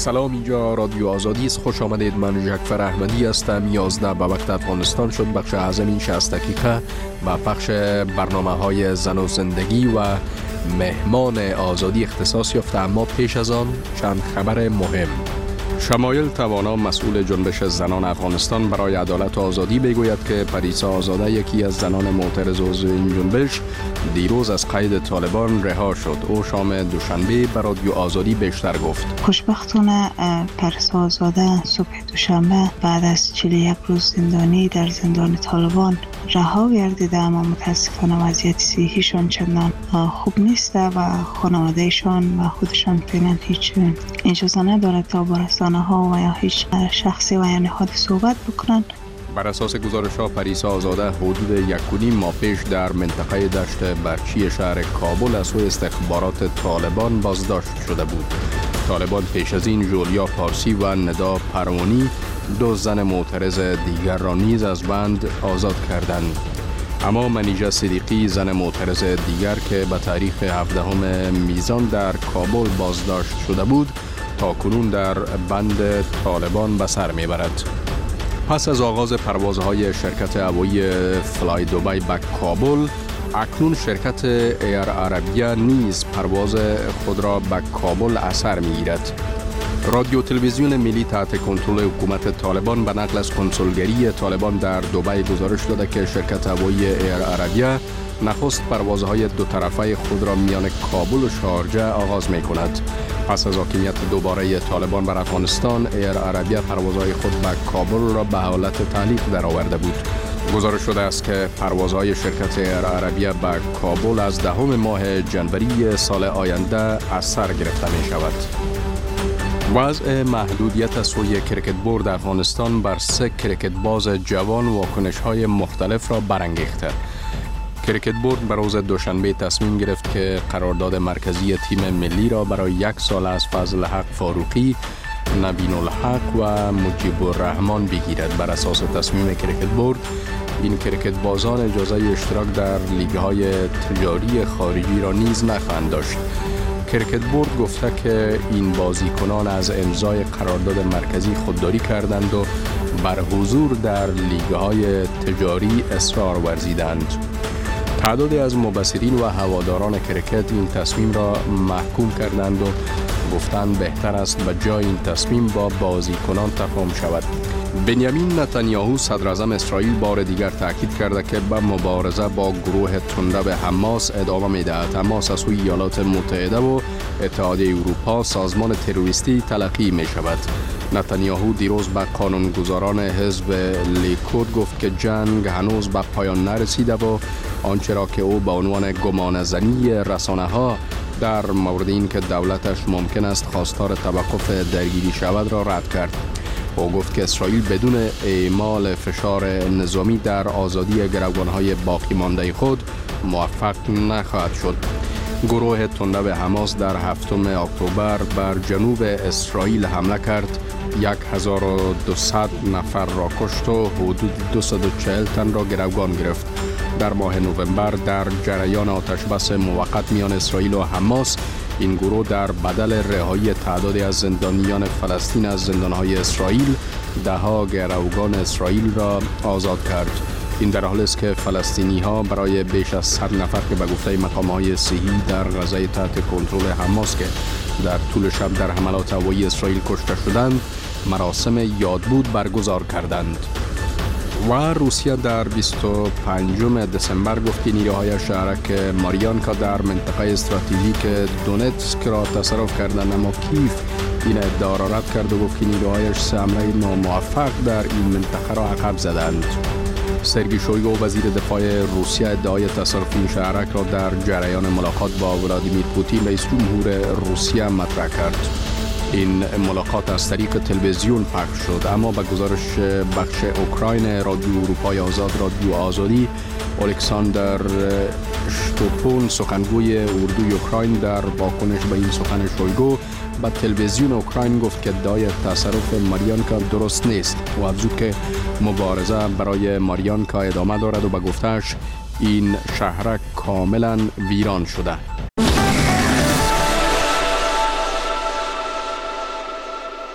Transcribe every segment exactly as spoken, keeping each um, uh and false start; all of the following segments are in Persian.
سلام، اینجا رادیو آزادی است. خوش آمدید. من جعفر احمدی هستم. یازده به وقت افغانستان شد. بخش اعظم این شصت دقیقه و بخش برنامه های زن و زندگی و مهمان آزادی اختصاص یافته. اما پیش از آن چند خبر مهم. شمایل توانا مسئول جنبش زنان افغانستان برای عدالت و آزادی میگوید که پریسا آزاده، یکی از زنان معترض عضو این جنبش، دیروز از قید طالبان رها شد. او شام دوشنبه بر رادیو آزادی بیشتر گفت. خوشبختانه پریسا آزاده صبح دوشنبه بعد از چهل و یک روز زندانی در زندان طالبان رها گردیده، اما متاسفانه وضعیت صحیشان چندان خوب نیست و خانوادهشان و خودشان فعلا هیچ اجازه ندارد تا با رسانه ها و یا هیچ شخصی و یا نهاد صحبت بکنند. بر اساس گزارش ها پریسا آزاده حدود یک و نیم ماه پیش در منطقه دشت برچی شهر کابل از سوی استخبارات طالبان بازداشت شده بود. طالبان پیش از این جولیا پارسی و ندا پروانی، دو زن معترض دیگر را نیز از بند آزاد کردند. اما منیژه صدیقی، زن معترض دیگر که به تاریخ هفدهم میزان در کابل بازداشت شده بود، تا کنون در بند طالبان به سر میبرد. پس از آغاز پروازهای شرکت هوایی فلای دوبای به کابل، اکنون شرکت ایر عربیه نیز پرواز خود را به کابل اثر میگیرد. رادیو تلویزیون ملی تحت کنترل حکومت طالبان به نقل از کنسولگری طالبان در دبی گزارش داده که شرکت هوایی ایر عربیه نخست پروازهای دو طرفه خود را میان کابل و شارجه آغاز می کند. پس از حاکمیت دوباره طالبان بر افغانستان، ایر عربیه پروازهای خود به کابل را به حالت تعلیق درآورده بود. گزارش شده است که پروازهای شرکت ایر عربیه به کابل از دهم ماه جنوری سال آینده از سر گرفته می شود. وضع محدودیت از سوی کرکت بورد افغانستان بر سه کرکت باز جوان واکنش‌های مختلف را برانگیخته. کرکت بورد بر روز دوشنبه تصمیم گرفت که قرارداد مرکزی تیم ملی را برای یک سال از فضل حق فاروقی، نبین الحق و مجیب الرحمن بگیرد. بر اساس تصمیم کرکت بورد، این کرکت بازان اجازه اشتراک در لیگ‌های تجاری خارجی را نیز نخواهند داشت. کرکت بورد گفته که این بازیکنان از امضای قرارداد مرکزی خودداری کردند و بر حضور در لیگ‌های تجاری اصرار ورزیدند. تعدادی از مبصرین و هواداران کرکت این تصمیم را محکوم کردند و گفتند بهتر است به جای این تصمیم با بازیکنان تفاهم شود. بنیامین نتانیاهو صدراعظم اسرائیل بار دیگر تاکید کرده که به مبارزه با گروه تندرو حماس ادامه می‌دهد. حماس از سوی ایالات متحده و اتحادیه اروپا سازمان تروریستی تلقی می‌شود. نتانیاهو دیروز به قانونگذاران حزب لیکود گفت که جنگ هنوز به پایان نرسیده و آنچه را که او به عنوان گمانه‌زنی رسانه‌ها در مورد این که دولتش ممکن است خواستار توقف درگیری شود را رد کرد. او گفت که اسرائیل بدون اعمال فشار نظامی در آزادی گروگان‌های باقی مانده خود موفق نخواهد شد. گروه تندرو حماس در هفتم اکتبر بر جنوب اسرائیل حمله کرد، هزار و دویست نفر را کشت و حدود دویست و چهل تن را گروگان گرفت. در ماه نوامبر در جریان آتشبس موقت میان اسرائیل و حماس، این گروه در بدل رهایی تعدادی از زندانیان فلسطین از زندانهای اسرائیل، دهها گروگان اسرائیل را آزاد کرد. این در حالی است که فلسطینی ها برای بیش از صد نفر که به گفته مقام های صحی در غزه تحت کنترل حماس که در طول شب در حملات هوایی اسرائیل کشته شدند، مراسم یادبود برگزار کردند. و روسیه در بیست و پنجم دسامبر گفت که نیروهای شهرک ماریانکا در منطقه استراتژیک دونتسک را تصرف کردند، اما کیف این ادعا را رد کرد و گفت که نیروهایش سه حمله ناموفق در این منطقه را عقب زدند. سرگئی شویگو وزیر دفاع روسیه ادعای تصرف این شهرک را در جریان ملاقات با ولادیمیر پوتین رئیس جمهور روسیه مطرح کرد. این ملاقات از طریق تلویزیون پخش شد، اما به گزارش بخش اوکراین رادیو اروپای آزاد رادیو آزادی، الکساندر شتوپون سخنگوی اردوی اوکراین در واکنش به این سخن شویگو به تلویزیون اوکراین گفت که ادعای تصرف ماریانکا درست نیست و افزود که مبارزه برای ماریانکا ادامه دارد و به گفته‌اش این شهرک کاملا ویران شده.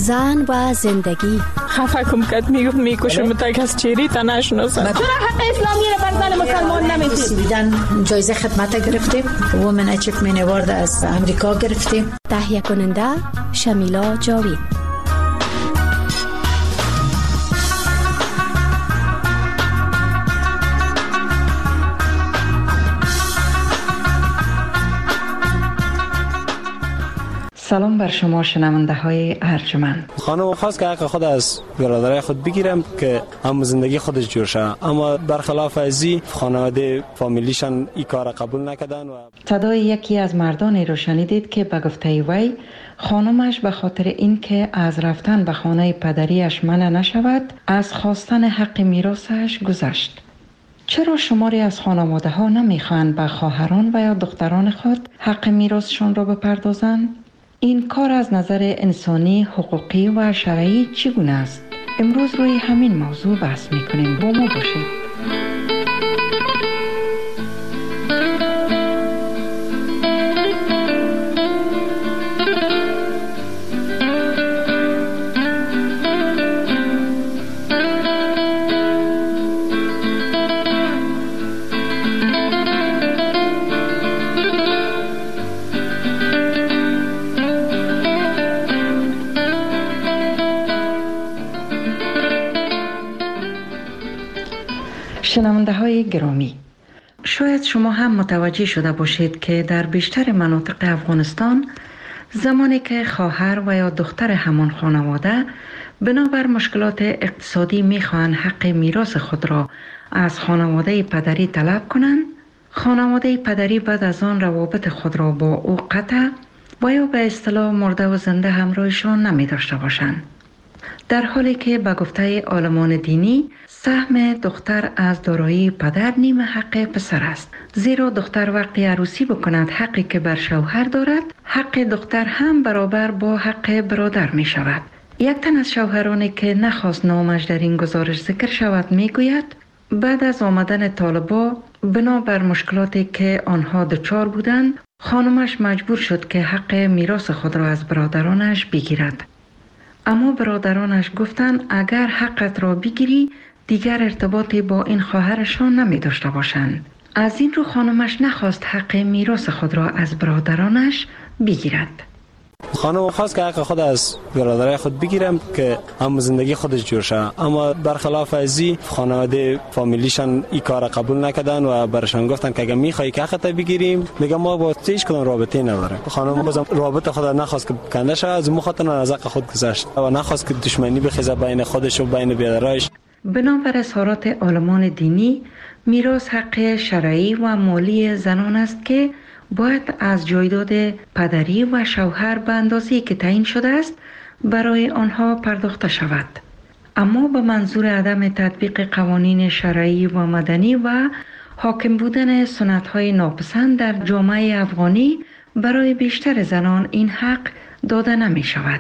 زن و زندگی. خفه کم کد میگفت میکشم تا کس چیری تا نشناسن. چرا حق اسلامی رو بر زن مسلمان نمیدید؟ سویدن جایزه خدمت گرفتیم، وومن اچیومنت اوارد از امریکا گرفتیم. تهیه کننده شمیلا جاوید. سلام بر شما شنونده های ارجمند. خانم خواست که حق خود از برادرای خود بگیرم که هم زندگی خودش جور شه، اما برخلاف ازی خانواده فامیلیشان این کار قبول نکردن. و صدای یکی از مردانی رو شنیدید که به گفته وی خانمش به خاطر اینکه از رفتن به خانه پدریش منع نشود از خواستن حق میراثش گذشت. چرا شماری از خانواده ها نمیخواهند به خواهران و یا دختران خود حق میراثشان را بپردازند؟ این کار از نظر انسانی، حقوقی و شرعی چگونه است؟ امروز روی همین موضوع بحث میکنیم. با ما باشید. شنونده های گرامی، شاید شما هم متوجه شده باشید که در بیشتر مناطق افغانستان زمانی که خواهر و یا دختر همان خانواده بنابر مشکلات اقتصادی میخواهند حق میراث خود را از خانواده پدری طلب کنند، خانواده پدری بعد از آن روابط خود را با او قطع و یا به اصطلاح مرده و زنده همراهشان نمی داشته باشند. در حالی که به گفته عالمان دینی سهم دختر از دارایی پدر نیم حق پسر است، زیرا دختر وقتی عروسی بکند حقی که بر شوهر دارد، حق دختر هم برابر با حق برادر می شود. یک تن از شوهرانی که نخواست نامش در این گزارش ذکر شود می گوید بعد از آمدن طالبا بنابر مشکلاتی که آنها دچار بودند، خانمش مجبور شد که حق میراث خود را از برادرانش بگیرد. اما برادرانش گفتند اگر حقت را بگیری دیگر ارتباطی با این خواهرشان نمی داشته باشند. از این رو خانمش نخواست حق میراث خود را از برادرانش بگیرد. خانم خواست که حق خود از برادرای خود بگیرم که هم زندگی خودش جور شه، اما برخلاف ازی خانواده فامیلیشان این کار قبول نکردن و برشان گفتن که اگه میخوای که حقت بگیریم میگم ما با هیچ کدوم رابطه نداریم. خانم بازم رابطه خود نخواست که کنده شه، از مخاطر از حق خود گذشت و نخواست که دشمنی بخیزه بین خودش و بین برادرایش. بنابر اظهارات عالمان دینی، میراث حق شرعی و مالی زنان است که باید از جایداد پدری و شوهر به اندازه‌ای که تعیین شده است برای آنها پرداخته شود، اما به منظور عدم تطبیق قوانین شرعی و مدنی و حاکم بودن سنت‌های ناپسند در جامعه افغانی برای بیشتر زنان این حق داده نمی شود.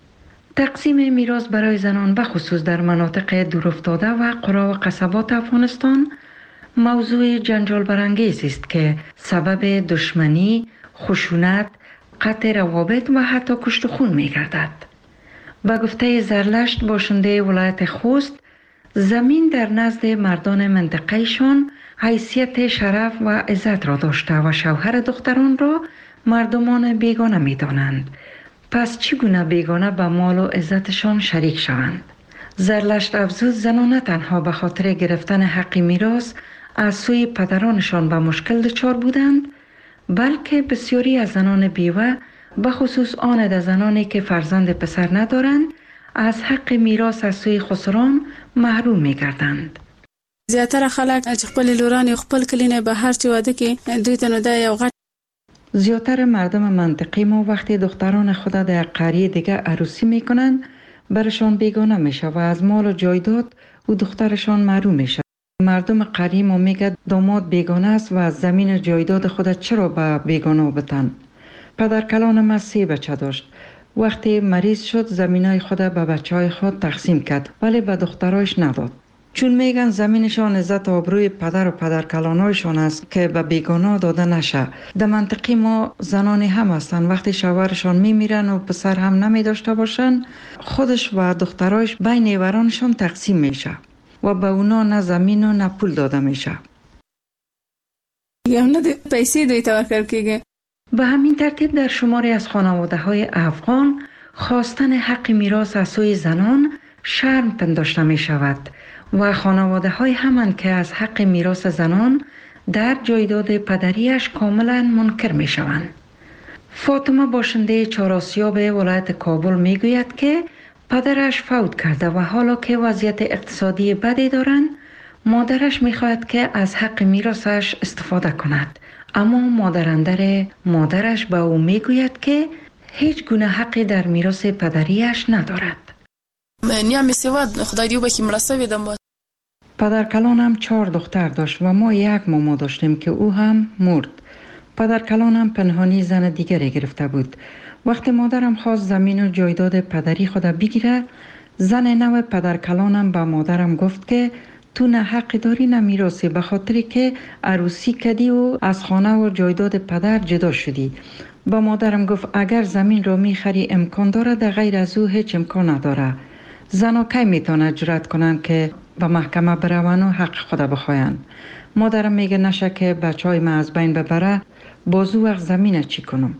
تقسیم میراث برای زنان به خصوص در مناطق دورافتاده و قرا و قصبات افغانستان موضوع جنجال برانگیز است که سبب دشمنی، خشونت، قطع روابط و حتی کشت و خون می گردد. به گفته زرلشت باشنده ولایت خوست، زمین در نزد مردان منطقهشان حیثیت شرف و عزت را داشته و شوهر دختران را مردمان بیگانه می دانند. پس چگونه بیگانه به مال و عزتشان شریک شوند؟ زرلشت افزود زنان نه تنها به خاطر گرفتن حق میراث از سوی پدرانشان به مشکل دچار بودند، بلکه بسیاری از زنان بیوه به خصوص آن از زنانی که فرزند پسر ندارند از حق میراث از سوی خسران محروم می گردند. زیاتره خلک چې خپل لوران خپل کلینه به هر چی واده کې دوی ته نو دا یو غټ زیاتر مردم منطقی ما وقتی دختران خود در قریه دیگه عروسی میکنن برشان بیگانه میشه و از مال و جایداد و دخترشان محروم میشه. مردم قریه ما میگه داماد بیگانه است و از زمین جایداد خود چرا به بیگانه بتن. پدر کلان ما سه بچه داشت. وقتی مریض شد زمینای خود به بچه های خود تقسیم کرد ولی به دخترایش نداد. چون میگن زمینشان عزت آبروی پدر و پدرکلانایشان است که به بیگانه داده نشه. در منطقه ما زنانی هم هستن وقتی شوهرشان میمیرن و پسر هم نمی داشته باشن، خودش و دخترایش بین نیورانشان تقسیم میشه و به اونا نه زمین و نه پول داده میشه. یا نه پیسې دوی ته ورکړل کیږي. به همین ترتیب در شماری از خانواده های افغان خواستن حق میراث از سوی زنان شرم پنداشته می شود و خانواده های همان که از حق میراث زنان در جایداد پدریش کاملا منکر می شوند. فاطمه باشنده چهارآسیاب ولایت کابل می گوید که پدرش فوت کرده و حالا که وضعیت اقتصادی بدی دارند، مادرش می خواهد که از حق میراثش استفاده کند، اما مادراندر مادرش به او می گوید که هیچ گونه حقی در میراث پدریش ندارد. نیام سواد خدای دیو بخی مرسوی دم بود. پدرکلانم چهار دختر داشت و ما یک ماما داشتیم که او هم مرد. پدرکلانم پنهانی زن دیگری گرفته بود. وقتی مادرم خواست زمین و جایداد پدری خود بگیره، زن نو پدرکلانم به مادرم گفت که تو نه حقی داری نه میراثی، به خاطری که عروسی کردی و از خانه و جایداد پدر جدا شدی. با مادرم گفت اگر زمین رو میخری امکان داره، در غیر از او هیچ امکان نداره. زنها کی میتونه جرأت کنن که به محکمه برون و حق خود بخواین؟ مادرم میگه نشه که بچهای من از بین ببره، بازو وقت زمینه چی کنم؟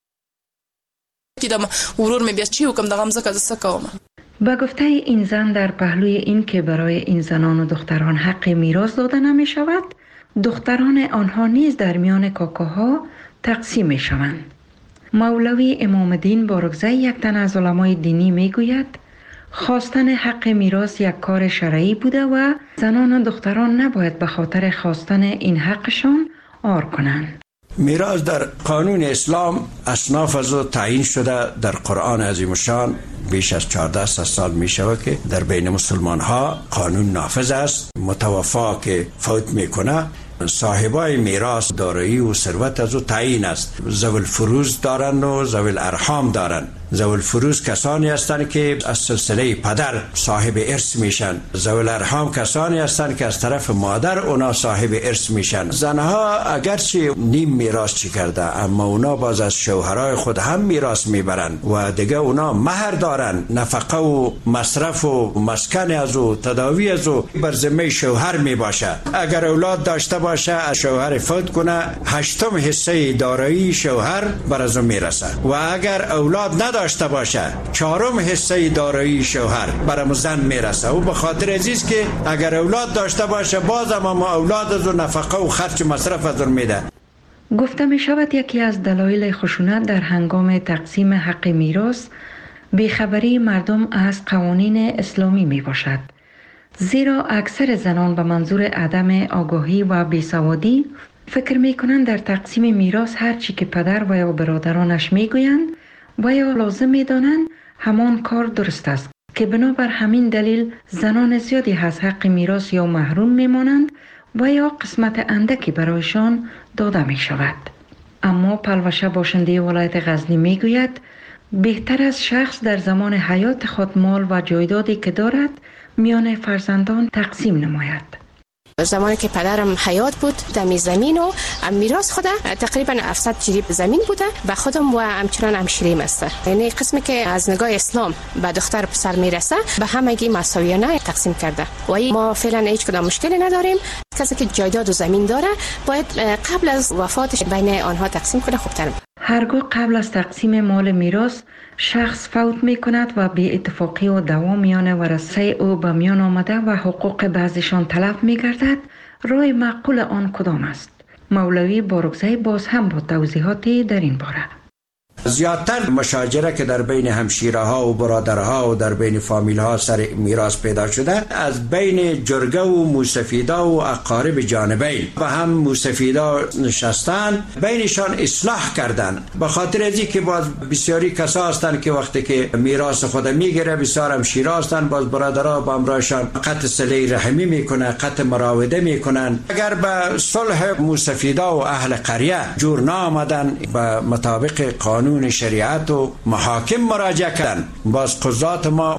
دیدم ورور میبیاد چی حکم دغم زکه دسکوم. با گفته این زن در پهلوی این که برای این زنان و دختران حق میراث داده نمی شود، دختران آنها نیز در میان کاکاها تقسیم می شوند. مولوی امام الدین بارکزی یک تن از علمای دینی می گوید خواستن حق میراث یک کار شرعی بوده و زنان و دختران نباید به خاطر خواستن این حقشان عار کنند. میراث در قانون اسلام اصناف از او تعیین شده. در قرآن عظیم الشان بیش از چهارده سال می شود که در بین مسلمان ها قانون نافذ است. متوفا که فوت میکنه، صاحبای میراث دارایی و ثروت از او تعیین است. ذوی الفروض دارند و ذوی الارحام دارند. ذوی الفروض کسانی هستند که از سلسله پدر صاحب ارث میشن. ذوی الارحام کسانی هستند که از طرف مادر اونا صاحب ارث میشن. زنها اگرچه نیم میراث چی کرده، اما اونا باز از شوهرای خود هم میراث میبرند و دیگه اونا مهر دارند. نفقه و مصرف و مسکن از او، تداوی از او بر ذمه شوهر میباشه. اگر اولاد داشته باشه، شوهر فوت کنه، هشتم حصه دارایی شوهر بر از او میرسه و اگر اولاد نداشته داشته باشه، چهارم حصه دارایی شوهر برام زن میرسه. و به خاطر عزیز که اگر اولاد داشته باشه، بازم اما اولاد از نفقه و خرج مصرف از میده. گفته می شود یکی از دلایل خشونت در هنگام تقسیم حق میراث بیخبری مردم از قوانین اسلامی می باشد. زیرا اکثر زنان به منظور عدم آگاهی و بیسوادی فکر می کنند در تقسیم میراث هر چی که پدر و یا برادرانش می گویند و یا لازم می دانند همان کار درست است، که بنابر همین دلیل زنان زیادی از حق میراث یا محروم می مانند و یا قسمت اندکی برایشان داده می شود. اما پلوشه باشنده ولایت غزنی می گوید بهتر از شخص در زمان حیات خود مال و جایدادی که دارد میان فرزندان تقسیم نماید. زمانی که پدرم حیات بود، دمی زمین و میراث خود تقریبا هفتصد جریب زمین بوده و خودم و همچنان همشیریم است. یعنی قسمی که از نگاه اسلام به دختر پسر میرسه به همگی مساویانه تقسیم کرده و ما فعلا هیچ کدام مشکلی نداریم. کسی که جایداد و زمین داره باید قبل از وفاتش بین آنها تقسیم کنه. خوبتر هرگاه قبل از تقسیم مال میراث شخص فوت می کند و بی اتفاقی و دعوا میان ورثه او به میان آمده و حقوق بعضیشان تلف می گردد، راه معقول آن کدام است؟ مولوی بارکزی باز هم با توضیحاتی در این باره. زیادتر مشاجره که در بین همشیره ها و برادرها و در بین فامیل ها سر میراث پیدا شده، از بین جرگه و موسفیدا و اقارب جانبین و هم موسفیدا نشستن، بینشان اصلاح کردن. به خاطر ازی که باز بسیاری کسا هستند که وقتی که میراث خود میگیره، بسیار همشیره هستند، باز برادرها با امرایشان قطع صله رحمی میکنن، قطع مراوده میکنن. اگر به صلح موسفیدا و اهل قریه جور نامدن، به مطابق قانون شریعت و محاکم مراجعه کردن، باز قضات ما